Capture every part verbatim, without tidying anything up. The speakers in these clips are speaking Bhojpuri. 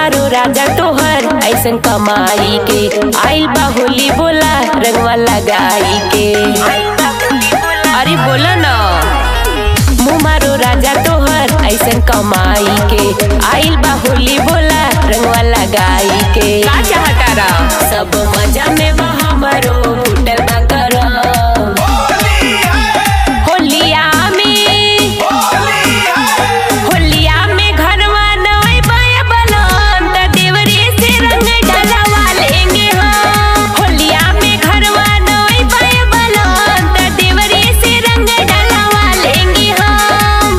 मारो राजा तोहर ऐसन कमाई के आइल बा होली बोला रंगवा लगाई के। अरे बोला ना मुँह मारो राजा तोहर ऐसन कमाई के आइल बा होली बोला रंगवा लगाई के। का चाहता रहा सब मजा में बा हमारो फुटल बा करम होलिया में होलिया में घरवा नवई बाया बलन त देवरे से रंग डलवा लेंगे हम। होलिया में घरवा नवई बाया बलन त देवरे से रंग डलवा लेंगे हम।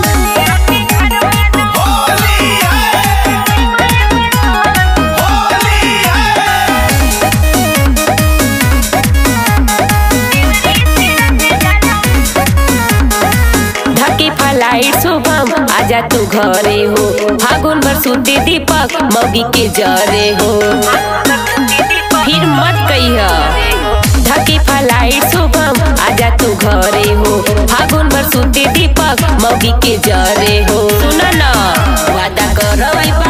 ढकी फलाइट शुभम आजा तू घरे हो फागुन भर सूते दीपक मौगी के जरे हो फिर मत कहिया। ढकी फलाइट शुभम आजा तू घरे हो फागुन भर सूते दीपक मौगी के जरे हो। सुना ना वादा करो